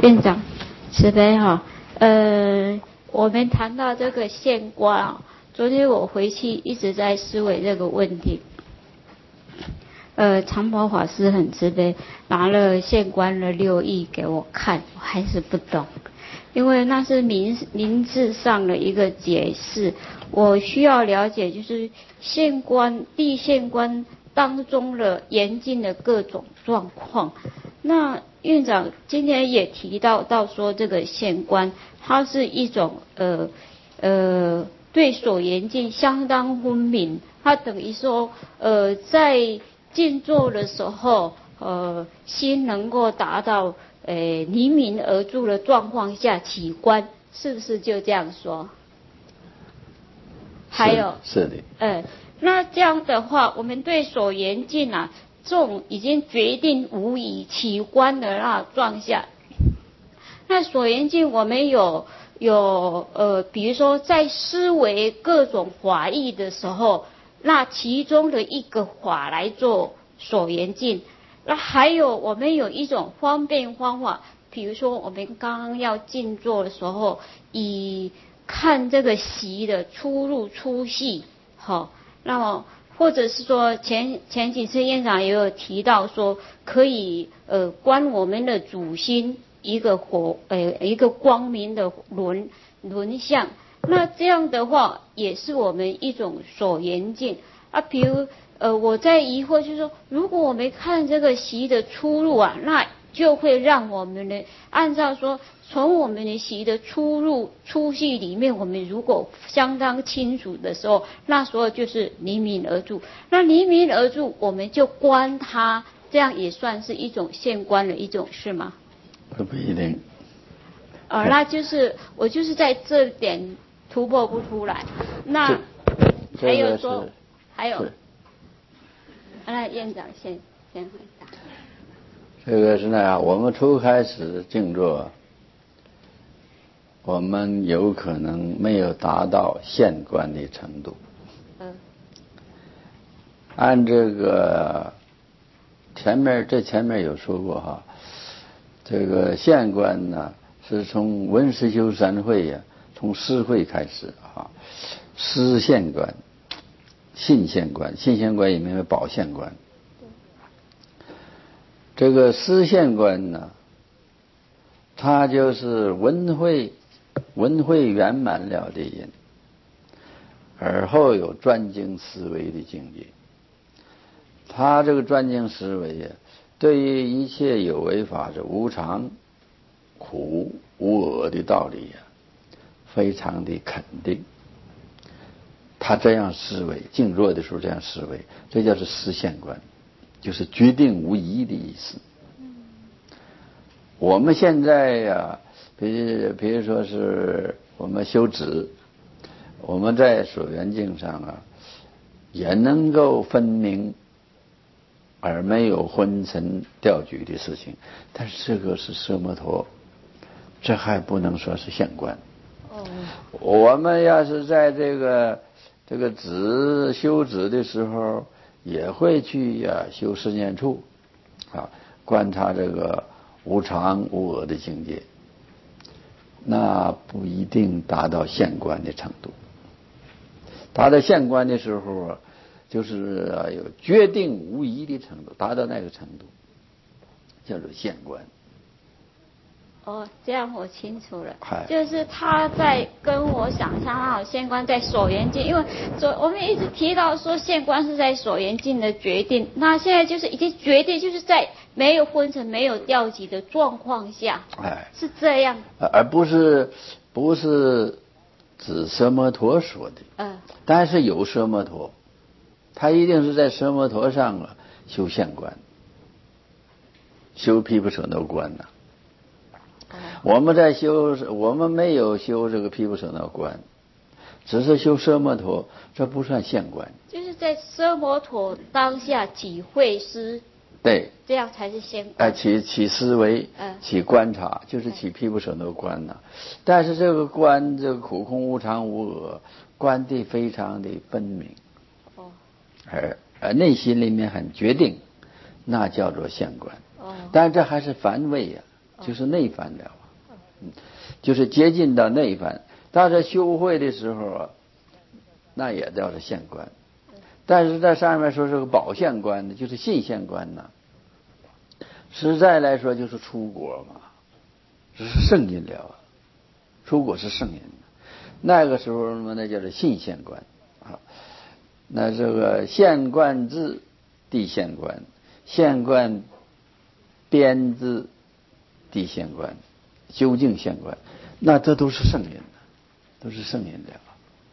院长，慈悲哈，我们谈到这个现观啊，昨天我回去一直在思维这个问题。长宝法师很慈悲，拿了现观的6亿给我看，我还是不懂，因为那是名字上的一个解释，我需要了解就是现观地现观当中的严禁的各种状况。那院长今天也提到说这个现观，它是一种对所严禁相当分明，它等于说在静坐的时候，心能够达到离明而住的状况下起观，是不是就这样说？还有是的， 那这样的话，我们对所严禁啊，这种已经决定无疑起观的那状下，那所严禁我们有比如说在思维各种法义的时候，那其中的一个法来做所严禁。那还有我们有一种方便方法，比如说我们刚刚要静坐的时候，以看这个息的出入出息，好，那么或者是说前几次院长也有提到说，可以观我们的主心一个光明的轮相，那这样的话也是我们一种所严禁啊。比如我在疑惑就是说，如果我们看这个息的出入啊，那就会让我们呢按照说从我们的息的出入出息里面，我们如果相当清楚的时候，那时候就是离明而住。那离明而住，我们就观它，这样也算是一种现观的一种是吗？ 不一定。 那就是我就是在这点突破不出来。那还有说，还有，那院长先回答。 这个是那样，我们初开始静坐，我们有可能没有达到现观的程度。按这个前面有说过哈，这个现观呢是从文思修三会呀，从思会开始啊，思现观、信现观，信现观也名为宝现观。这个思现观呢，它就是文会圆满了的人，而后有专精思维的境界。他这个专精思维呀，对于一切有为法是无常、苦、无我的道理呀，非常的肯定。他这样思维，静坐的时候这样思维，这叫做思现观，就是决定无疑的意思。我们现在呀，比如说是我们修止，我们在所缘境上啊，也能够分明而没有昏沉掉举的事情，但是这个是奢摩陀，这还不能说是现观。我们要是在这个修止的时候，也会去修十念处啊，观察这个无常无我的境界，那不一定达到现观的程度。达到现观的时候啊，就是有决定无疑的程度，达到那个程度叫做现观。 这样我清楚了，就是他在跟我想象到现观在所缘境，因为我们一直提到说现观是在所缘境的决定，那现在就是已经决定，就是在没有昏沉、没有掉级的状况下，是这样， 而不是指奢摩陀说的，但是有奢摩陀，他一定是在奢摩陀上修现观，修毗婆舍那观呐。我们没有修这个毗婆舍那观，只是修奢摩陀，这不算现观。 就是在奢摩陀当下起慧思， 对， 这样才是现观。 起思维，起观察，就是起毗婆舍那观呐。但是这个观，这个苦空无常无我，观地非常的分明。而内心里面很决定，那叫做现观。但这还是凡位呀。 就是内凡了，就是接近到内凡。但是修会的时候啊，那也叫是县官，但是在上面说是个保县官的，就是信县官呢。实在来说就是出国嘛，这是圣人了，出国是圣人。那个时候那叫做信县官啊。那这个县官制地县官，县官编制地县官，究竟县官，那这都是圣人的，都是圣人的。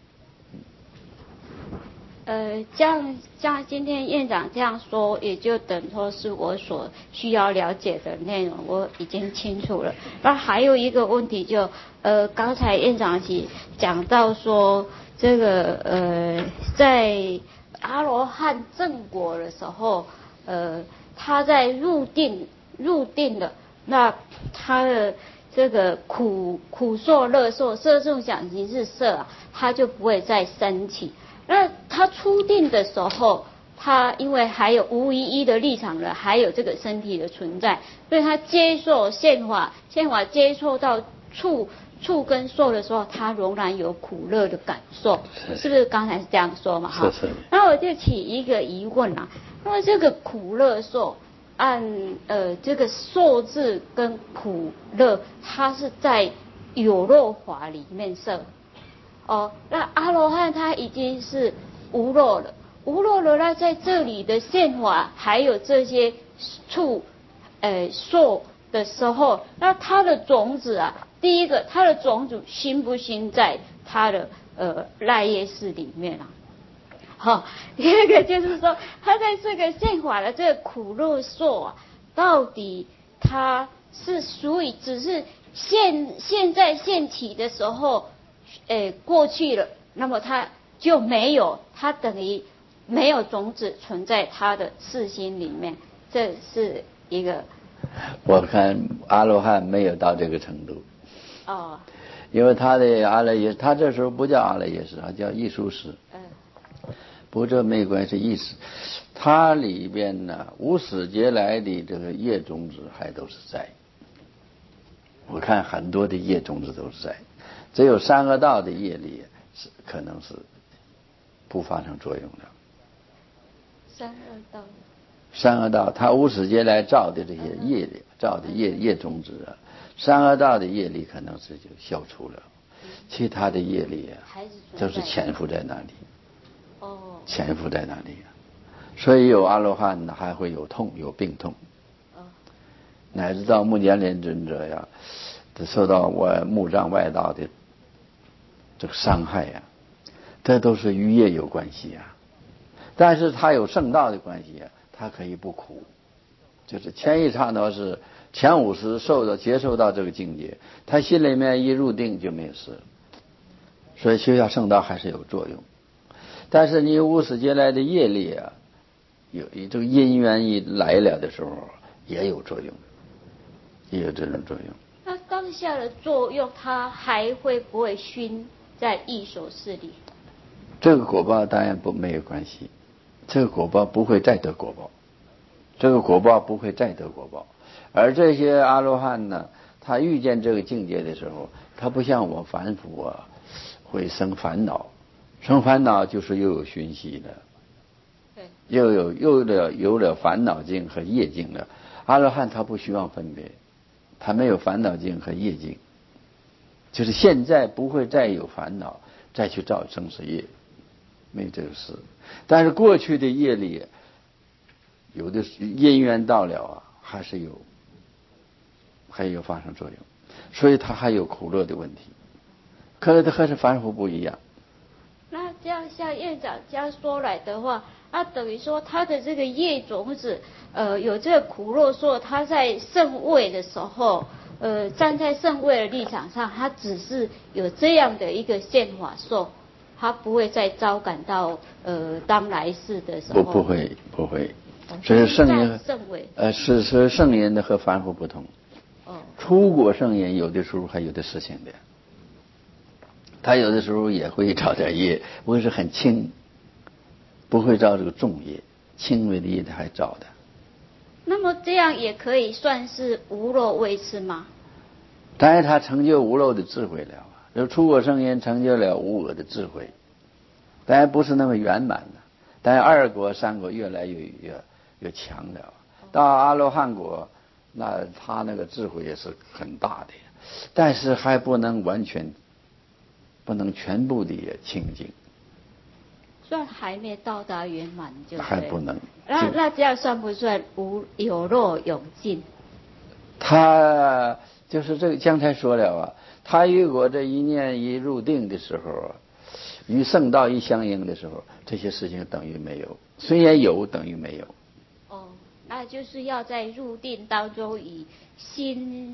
像今天院长这样说，也就等同是我所需要了解的内容，我已经清楚了。那还有一个问题刚才院长讲到说，这个在阿罗汉正果的时候，他在入定了，那他的这个苦受、乐受、色受想行识色啊，他就不会再升起。那他出定的时候，他因为还有无一一的立场了，还有这个身体的存在，所以他接受现法接受到触跟受的时候，他仍然有苦乐的感受，是不是刚才是这样说嘛？ 哈，是。 那我就起一个疑问啊，那么这个苦乐受，按这个受字跟苦乐，它是在有漏法里面设。那阿罗汉他已经是无漏了，那在这里的现法还有这些受的时候，那他的种子啊，第一个他的种子兴不兴在他的赖业识里面啊？第二个就是说，他在这个现法的这个苦乐受啊，到底他是属于只是现在现起的时候。过去了，那么他就没有，他等于没有种子存在他的世心里面，这是一个。 我看阿罗汉没有到这个程度。因为他的阿赖耶，他这时候不叫阿赖耶识，他叫艺术识。不过这没关系，意思它里边呢无始劫来的这个业种子还都是在。我看很多的业种子都是在。只有三恶道的业力是可能是不发生作用的。三恶道它无始劫来造的这些业力，造的业种子啊，三恶道的业力可能是就消除了，其他的业力啊都是潜伏在那里。潜伏在那里。所以有阿罗汉呢，还会有痛，有病痛。乃至到目犍连尊者呀，受到我目障外道的这个伤害呀，这都是与业有关系啊。但是他有圣道的关系啊，他可以不苦。就是前一刹那是前50接受到这个境界，他心里面一入定就没事。所以修下圣道还是有作用。但是你无始劫来的业力啊，有这个因缘一来了的时候，也有作用，也有这种作用。 那当下的作用，它还会不会熏在异所事里？ 这个果报当然没有关系，这个果报不会再得果报，这个果报不会再得果报。而这些阿罗汉呢，他遇见这个境界的时候，他不像我凡夫啊，会生烦恼。生烦恼就是又有熏习的，又有了烦恼境和业境了。阿罗汉他不希望分别，他没有烦恼境和业境，就是现在不会再有烦恼，再去造生死业，没这个事。但是过去的业力，有的因缘到了啊，还有发生作用，所以他还有苦乐的问题。可是他和是凡夫不一样。 那这样像院长这样说来的话，那等于说他的这个业种子，有这个苦乐受，他在圣位的时候，站在圣位的立场上，他只是有这样的一个现法受，他不会再招感到当来世的时候。 不会。所以圣人是圣人的和凡夫不同。出国圣人有的时候还有的事情的。他有的时候也会造点业，不会是很轻，不会造这个重业，轻微的业他还造的。 那么这样也可以算是无漏位次吗？ 但是他成就无漏的智慧了，就出果圣言成就了无我的智慧，当然不是那么圆满的，但是二果三果越来越强了。到阿罗汉果，那他那个智慧也是很大的，但是还不能完全，不能全部的清净， 算还没到达圆满就对， 还不能。 那这样算不算有漏永尽？ 他就是这个刚才说了啊，他如果这一念一入定的时候啊，与圣道一相应的时候，这些事情等于没有，虽然有等于没有。 哦，那就是要在入定当中以心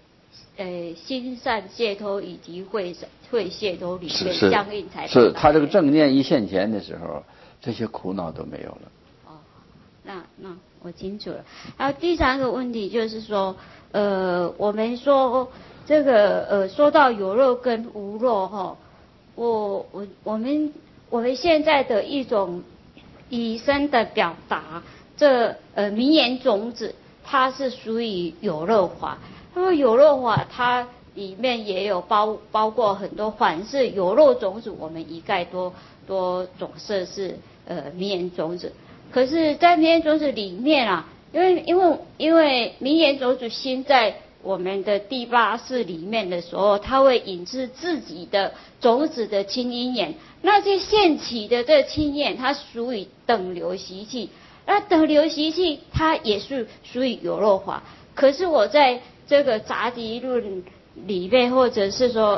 善解脱以及会解脱理面相应才是他这个正念一现前的时候，这些苦恼都没有了。 哦，那我清楚了。然后第三个问题就是说，我们说这个说到有漏跟无漏哈，我们现在的一种以身的表达，这名言种子它是属于有漏法。那么有漏法它里面也有包括很多凡是有漏种子，我们一概多总设是名言种子。可是，在名言种子里面啊，因为名言种子心在我们的第八识里面的时候，它会引致自己的种子的清因缘。那些现起的这清缘，它属于等流习气。那等流习气，它也是属于有漏法。可是我在这个杂集论里面，或者是说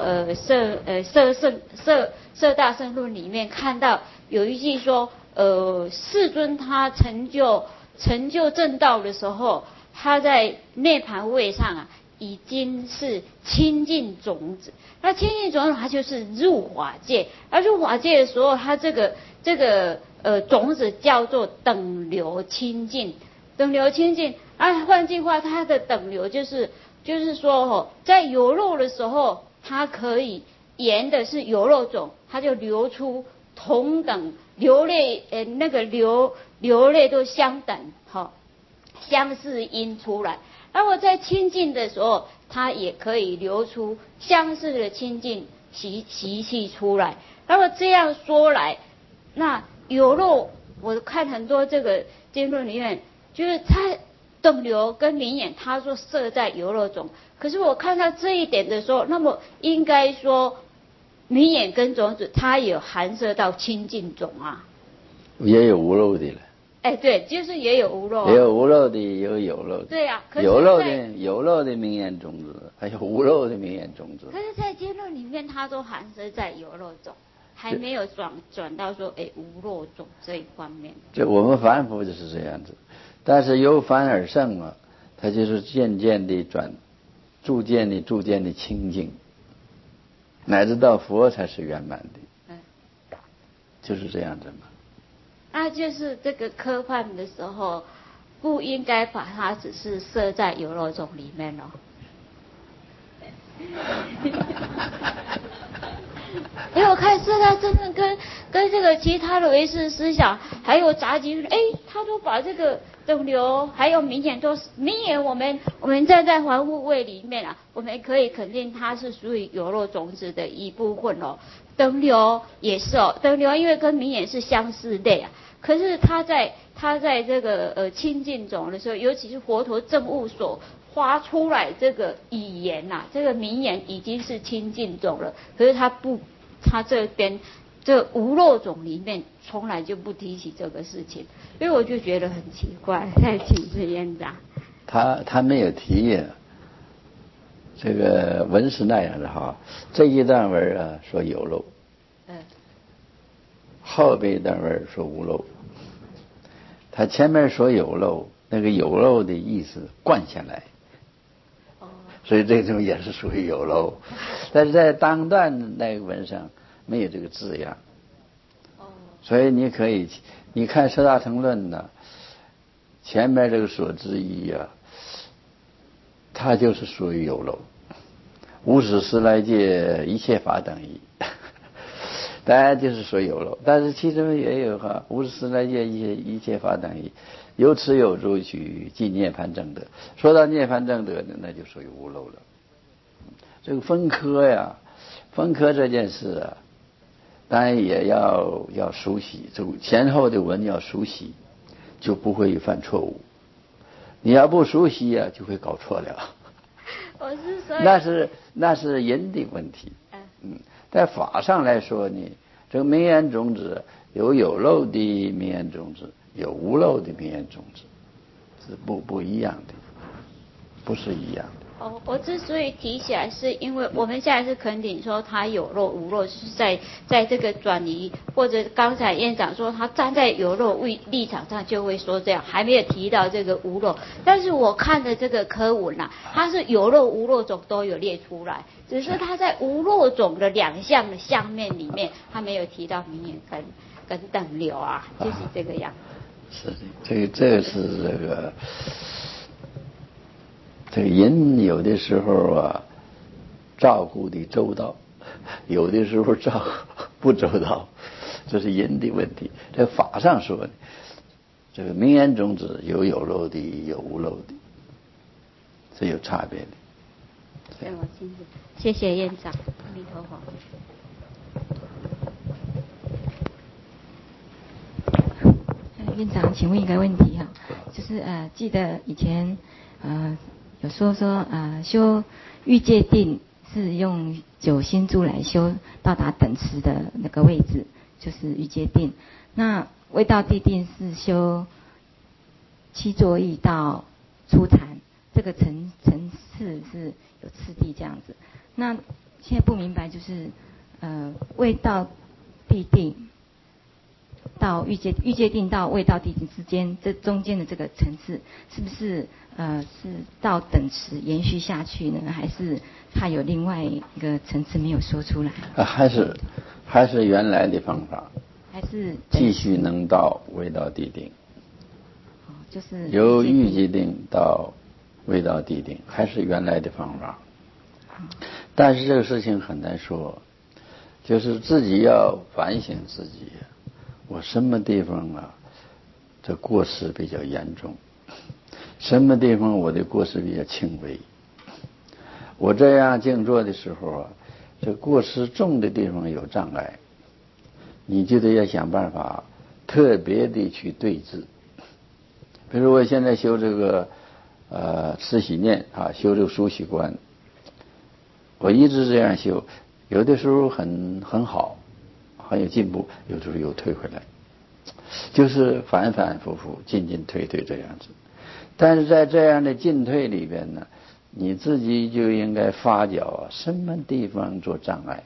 摄大乘论里面看到有一句说，世尊他成就正道的时候，他在涅槃位上啊，已经是清净种子。那清净种子它就是入法界，而入法界的时候，它这个种子叫做等流清净，等流清净。换句话，它的等流就是说在有漏的时候，它可以沿的是有漏种，它就流出同等流泪，那个流泪都相等，相似音出来。那么在清净的时候，它也可以流出相似的清净习气出来。那么这样说来，那有漏，我看很多这个经论里面，就是它等流跟名言，它说设在有漏种。可是我看到这一点的时候，那么应该说名言跟种子，它也含摄到清净种啊， 也有无漏的了。 对，就是也有无漏啊， 也有无漏的，也有有漏的。 对啊，可是有漏的名言种子，还有无漏的名言种子。 可是，在经论里面，它都含摄在有漏种，还没有转到说无漏种这一方面。 这我们凡夫就是这样子，但是由凡而圣啊，它就是渐渐的逐渐的清净，乃至到佛才是圆满的。就是这样子嘛。 那就是这个科判的时候，不应该把它只是设在有漏种里面咯。因为我看色大真正跟这个其他的唯识思想还有杂集，他都把这个等流还有名言我们站在环护位里面啊，我们可以肯定它是属于有漏种子的一部分哦。等流也是哦，等流因为跟名言是相似类啊，可是他在这个清净种的时候，尤其是佛陀证悟所发出来这个语言呐，这个名言已经是清净种了，可是他这边这无漏种里面从来就不提起这个事情，所以我就觉得很奇怪。再请示院长， 他没有提呀，这个文是那样的哈，这一段文啊说有漏，后边一段文说无漏，他前面说有漏，那个有漏的意思灌下来，所以这种也是属于有漏，但是在当段那个文上没有这个字样，所以你看摄大乘论呢，前面这个所知义啊，它就是属于有漏，无始时来界一切法等义， 当然就是说有漏，但是其中也有54来界一切法等于有持有住取即涅槃正德。说到涅槃正德呢，那就属于无漏了。这个分科呀，分科这件事啊，当然也要熟悉，这前后的文要熟悉，就不会犯错误。你要不熟悉啊，就会搞错了。 我是说， 那是人的问题。在法上来说呢，这个名言种子有漏的名言种子，有无漏的名言种子，是不一样的，不是一样的。 我之所以提起来，是因为我们现在是肯定说他有漏无漏，是在这个转移，或者刚才院长说他站在有漏立场上就会说这样，还没有提到这个无漏。但是我看的这个科文啊，它是有漏无漏种都有列出来，只是他在无漏种的2项的项面里面，他没有提到名言跟等流啊，就是这个样子。 是的，这个是这个人有的时候啊，照顾的周到，有的时候不周到，这是人的问题。这法上说的，这个名言种子有漏的，有无漏的，是有差别的。 对，我清楚。谢谢院长，阿弥陀佛。 院长，请问一个问题哈，就是记得以前有说修欲界定是用9心珠来修，到达等持的那个位置，就是欲界定。那未到地定是修7作意到初禅，这个层次是有次第这样子。那现在不明白，就是未到地定到欲界定到未到地定之间，这中间的这个层次，是不是是到等持延续下去呢？还是它有另外一个层次没有说出来？ 还是原来的方法， 还是继续能到未到地定。 就是由欲界定到未到地定，还是原来的方法。但是这个事情很难说，就是自己要反省自己，我什么地方啊，这过失比较严重，什么地方我的过失比较轻微。我这样静坐的时候啊，这过失重的地方有障碍，你就得要想办法特别的去对治。比如我现在修这个持喜念啊，修这个疏习观，我一直这样修，有的时候很好，很有进步，有的时候又退回来，就是反反复复进退这样子。但是在这样的进退里边呢，你自己就应该发觉什么地方做障碍，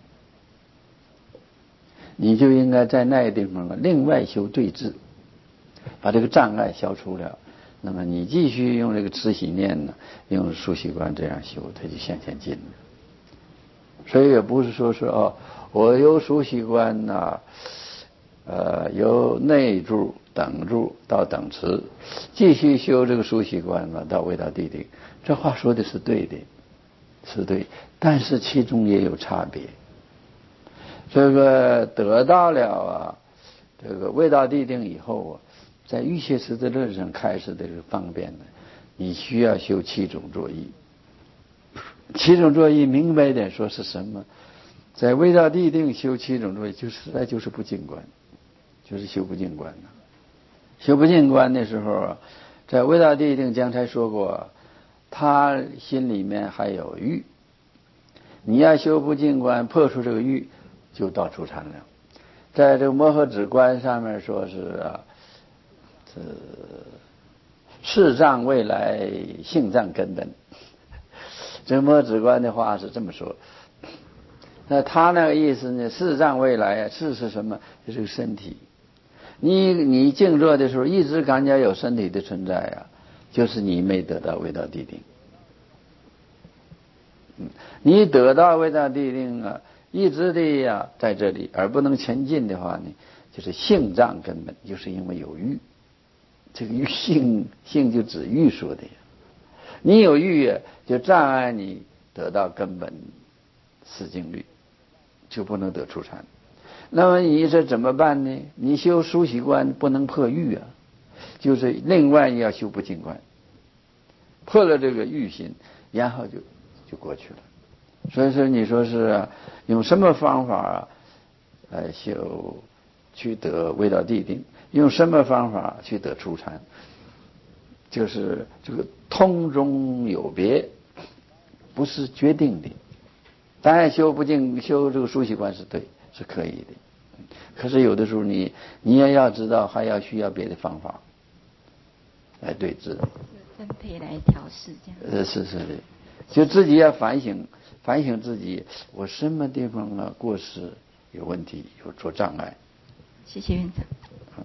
你就应该在那个地方另外修对治，把这个障碍消除了，那么你继续用这个持喜念呢，用疏习观这样修，它就向前进了。所以也不是说我由疏习观呐，由内住等住到等持，继续修这个疏习观嘛，到未到地定。这话说的是对的，是对，但是其中也有差别。这个得到了这个未到地定以后在欲界识的论上开始的这个方便呢，你需要修7种作意。7种作意明白一点说是什么？在未到地定修7种作意，就实在就是不净观，就是修不净观呢。修不净观的时候在未到地定刚才说过，他心里面还有欲，你要修不净观，破除这个欲，就到初禅了。在这个摩诃止观上面说是事障未来性障根本。这摩诃止观的话是这么说，那他那个意思呢，事障未来事是什么？就是个身体。你静坐的时候一直感觉有身体的存在就是你没得到未到地定。你得到未到地定一直的在这里而不能前进的话呢，就是性障根本，就是因为有欲。这个欲性就指欲说的你有欲就障碍你得到根本四静虑，就不能得初禅。 那么你这怎么办呢？你修疏习观不能破欲啊，就是另外要修不净观，破了这个欲心，然后就过去了。所以说你说是用什么方法来修去得未到地定，用什么方法去得初禅，就是这个通中有别，不是决定的。当然修不净修这个疏习观是对，是可以的。可是有的时候你也要知道，还需要别的方法来对治， 分配来调试这样。 是的，就自己要反省自己，我什么地方过失有问题，有做障碍。 谢谢院长。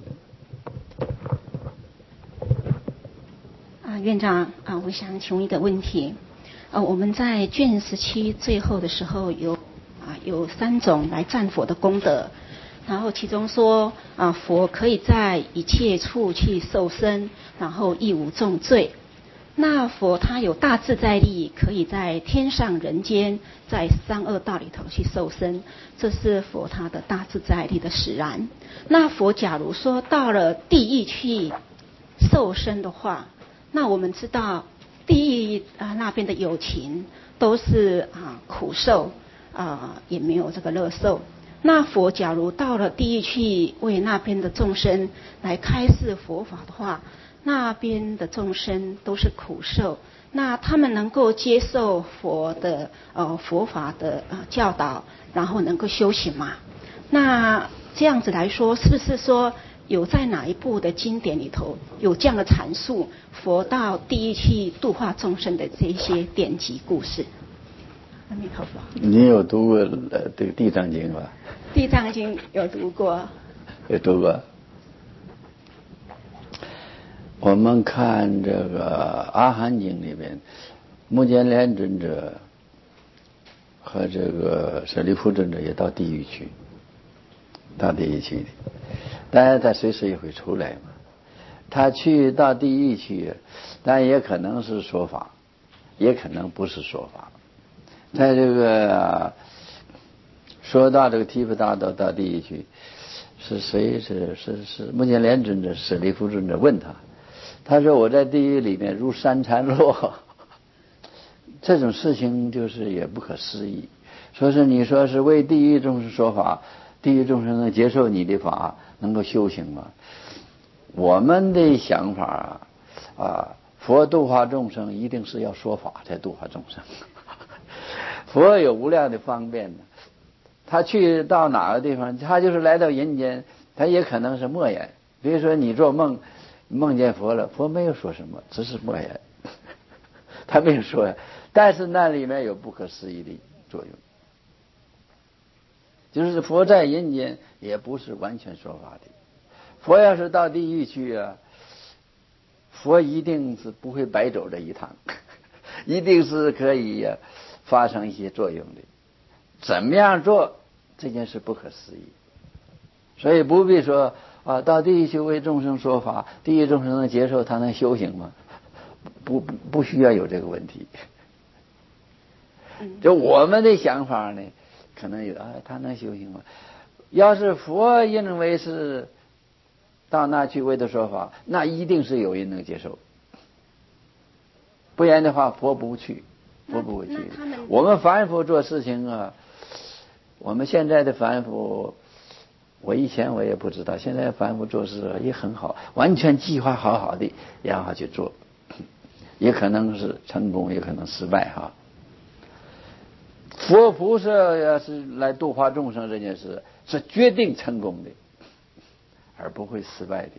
院长我想请问一个问题。我们在卷17最后的时候有3种来赞佛的功德，然后其中说佛可以在一切处去受生，然后亦无重罪。那佛他有大自在力，可以在天上人间，在三恶道里头去受生，这是佛他的大自在力的使然。那佛假如说到了地狱去受生的话，那我们知道地狱那边的有情都是苦受也没有这个乐受。那佛假如到了地狱去为那边的众生来开示佛法的话，那边的众生都是苦受，那他们能够接受佛的佛法的教导，然后能够修行吗？那这样子来说，是不是说有在哪一部的经典里头有这样的阐述佛到地狱去度化众生的这些典籍故事？阿弥陀佛。 你有读过这个《地藏经》吧？ 《地藏经》有读过。 有读过。我们看这个《阿含经》里边，目犍连尊者和这个舍利弗尊者也到地狱去，的。当然他随时也会出来嘛。他去到地狱去，但也可能是说法，也可能不是说法。在这个说到这个提婆达多到地狱去，是谁？是目犍连尊者、舍利弗尊者问他说我在地狱里面如山禅落，这种事情就是也不可思议。说是你说是为地狱众生说法，地狱众生能接受你的法，能够修行吗？我们的想法佛度化众生一定是要说法才度化众生。佛有无量的方便的，他去到哪个地方，他就是来到人间，他也可能是默言。比如说你做梦见佛了，佛没有说什么，只是默言，他没有说，但是那里面有不可思议的作用。就是佛在人间也不是完全说法的，佛要是到地狱去佛一定是不会白走这一趟，一定是可以发生一些作用的。怎么样做这件事不可思议，所以不必说到地狱去为众生说法，地狱众生能接受，他能修行吗？不需要有这个问题。就我们的想法呢，可能有他能修行吗？要是佛认为是到那去为他说法，那一定是有人能接受，不然的话佛不去，佛不会去。我们凡夫做事情我们现在的凡夫，我以前我也不知道，现在凡夫做事也很好，完全计划好好的，然后去做，也可能是成功，也可能失败佛菩萨要是来度化众生这件事，是决定成功的，而不会失败的。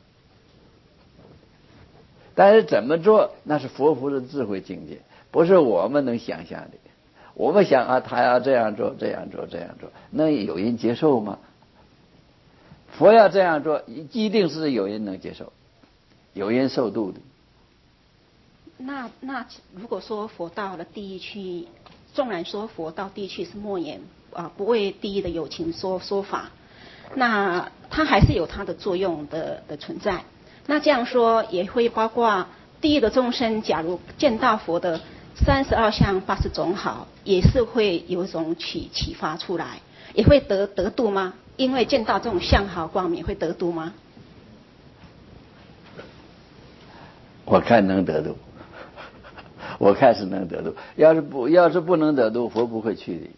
但是怎么做，那是佛菩萨智慧境界，不是我们能想象的。我们想他要这样做，那有人接受吗？佛要这样做，一定是有人能接受，有人受度的。 那如果说佛到了地狱去，纵然说佛到地狱去是默言不为地狱的有情说法，那它还是有它的作用的存在。那这样说也会包括地狱的众生，假如见到佛的32相80种好，也是会有一种启发出来，也会得度吗？ 因为见到这种相好光明会得度吗？ 我看能得度，我看是能得度。要是不能得度，佛不会去的，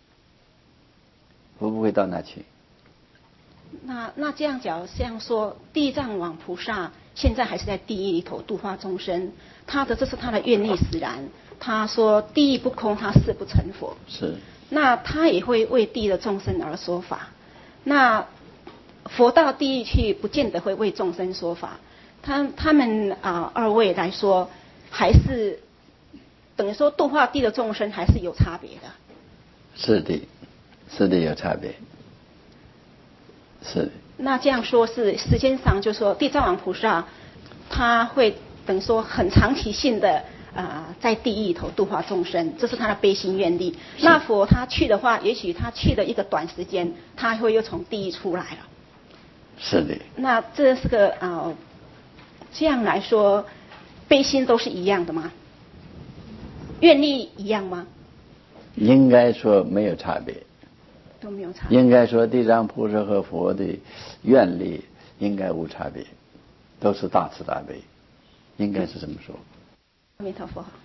佛不会到那去。 那这样讲，像说地藏王菩萨现在还是在地狱里头度化众生，这是他的愿力使然。他说地狱不空，他誓不成佛。 是。 那他也会为地狱的众生而说法。那佛到地狱去，不见得会为众生说法。他们二位来说，还是等于说度化地的众生还是有差别的。 是的，是的，有差别。是的。 那这样说是时间上，就说地藏王菩萨他会等于说很长期性的在地狱头度化众生，这是他的悲心愿力。那佛他去的话，也许他去了一个短时间，他会又从地狱出来了。 是的。 那这是个这样来说，悲心都是一样的吗？愿力一样吗？ 应该说没有差别。 都没有差别。 应该说地藏菩萨和佛的愿力应该无差别，都是大慈大悲，应该是这么说。 阿弥陀佛。